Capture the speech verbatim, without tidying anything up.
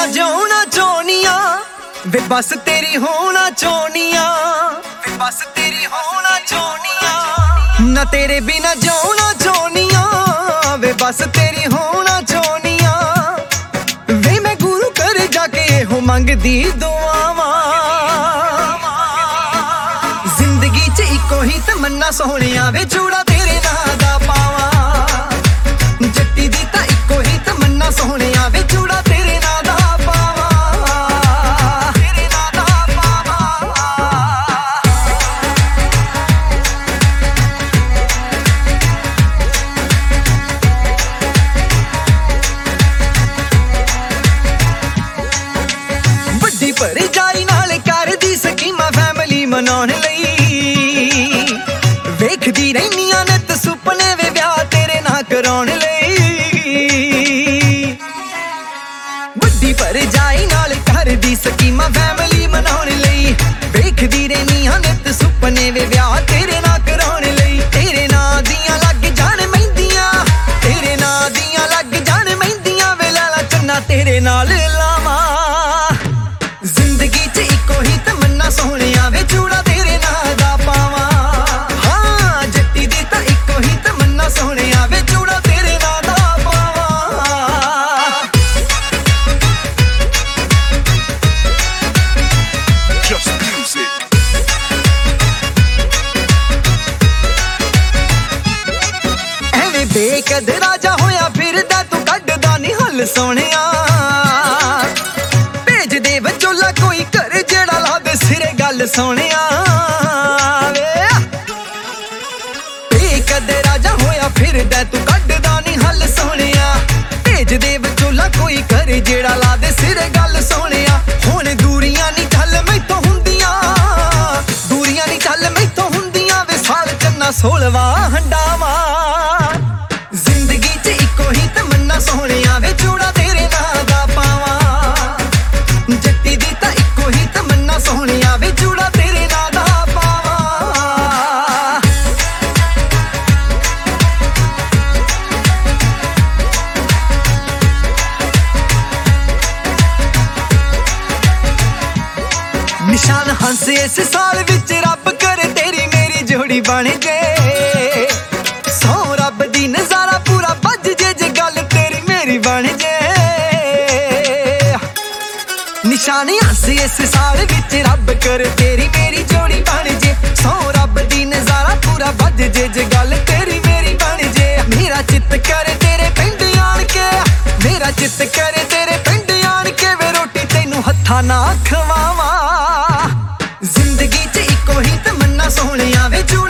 बिना जिउना चाहनिया वे बस तेरी होना चाहनिया वे बस तेरी होना चाहनिया ना तेरे बिना जिउना चाहनिया वे बस तेरी होना चाहनिया वे मैं गुरु घर जाके हो मंगदी दुआवां जिंदगी च इको ही तमन्ना सोहणिया वे चूड़ा तेरे नां दा पावां जट्टी दी तां इको ही तमन्ना सोहणिया वे चूड़ा तेरे नां दा पावां तेरे नां दा पावां बड्डी भरजाई नाल करदी स्कीमां फैमिली मनाउण लई वेखदी रहनियां नित सुपने वे विआह तेरे नां कराउण लई बड्डी भरजाई नाल करदी स्कीमां फैमिली मनाउण लई वेखदी रहनियां नित सुपने वे विआह तेरे नां कराउण लई तेरे नां दियां लग जाण महिंदियां तेरे नां दियां लग जाण महिंदियां वे लाला चन्ना तेरे नाल लावां जिंदगी च इको ही तमन्ना सोहणिया वे चूड़ा तेरे नां दा पावां हां जट्टी दी तां इको ही तमन्ना सोहणिया वे चूड़ा तेरे नां दा पावां Just music. ਐਵੇਂ ਬੇਕਦਰਾ ਜਾ ਹੋਇਆ ਫਿਰਦਾ ਤੂੰ ਕੱਢਦਾ ਨੀ ਹੱਲ ਸੋਹਣਿਆ ਭੇਜ ਦੇ ਵਿਚੋਲਾ ਕੋਈ ਘਰ ਜਿਹੜਾ ਲਾ ਦੇ ਸਿਰੇ ਗੱਲ ਸੋਹਣਿਆ ਵੇ ਬੇਕਦਰਾ ਜਾ ਹੋਇਆ ਫਿਰਦਾ ਤੂੰ ਕੱਢਦਾ ਨੀ ਹੱਲ ਸੋਹਣਿਆ ਭੇਜ ਦੇ ਵਿਚੋਲਾ ਕੋਈ ਘਰ ਜਿਹੜਾ ਲਾ ਦੇ ਸਿਰੇ ਗੱਲ ਸੋਹਣਿਆ ਹੁਣ ਦੂਰੀਆਂ ਨੀ ਚੱਲ ਮੈਥੋਂ ਹੁੰਦੀਆਂ ਦੂਰੀਆਂ ਨੀ ਚੱਲ ਮੈਥੋਂ ਹੁੰਦੀਆਂ ਵੇ ਸਾਲ ਚੰਨਾ ਸੋਲਵਾ ਹੰਡਾਵਾਂ ਜ਼ਿੰਦਗੀ ਚ ਇੱਕੋ ਹੀ ਤਮੰਨਾ ਸੋਹਣਿਆ ਵੇ ਚੂੜਾ ਤੇਰੇ ਨਾਂ ਦਾ ਪਾਵਾਂ ਜੱਟੀ ਦੀ ਤਾਂ ਇੱਕੋ ਹੀ ਤਮੰਨਾ ਸੋਹਣਿਆ ਵੇ ਚੂੜਾ ਤੇਰੇ ਨਾਂ ਦਾ ਪਾਵਾਂ ਨਿਸ਼ਾਨ ਹੰਸ ਇਸ ਸਾਲ ਵਿੱਚ ਰੱਬ ਕਰੇ ਤੇਰੀ ਮੇਰੀ ਜੋੜੀ ਬਣ ਜੇ ਸੌ ਰੱਬ ਦੀ ਨਜ਼ਾਰਾ ਪੂਰਾ ਵੱਜ ਜੇ ਜੇ ਗੱਲ ਤੇਰੀ ਮੇਰੀ ਬਣ ਜੇ ਨਿਸ਼ਾਨ ਹੰਸ ਇਸ ਸਾਲ ਵਿੱਚ ਰੱਬ ਕਰੇ ਤੇਰੀ ਮੇਰੀ ਜੋੜੀ ਬਣ ਜੇ ਸੌ ਰੱਬ ਦੀ ਨਜ਼ਾਰਾ ਪੂਰਾ ਵੱਜ ਜੇ ਜੇ ਗੱਲ ਤੇਰੀ ਮੇਰੀ ਬਣ ਜੇ ਮੇਰਾ ਚਿੱਤ ਕਰੇ ਤੇਰੇ ਪਿੰਡ ਆਣ ਕੇ ਮੇਰਾ ਚਿੱਤ ਕਰੇ ਤੇਰੇ ਪਿੰਡ ਆਣ ਕੇ ਵੇ ਰੋਟੀ ਤੈਨੂੰ ਹੱਥਾਂ ਨਾਲ ਖਵਾਵਾਂ ਜ਼ਿੰਦਗੀ ਚ ਇੱਕੋ ਹੀ ਤਮੰਨਾ ਸੋਹਣਿਆ ਵੇ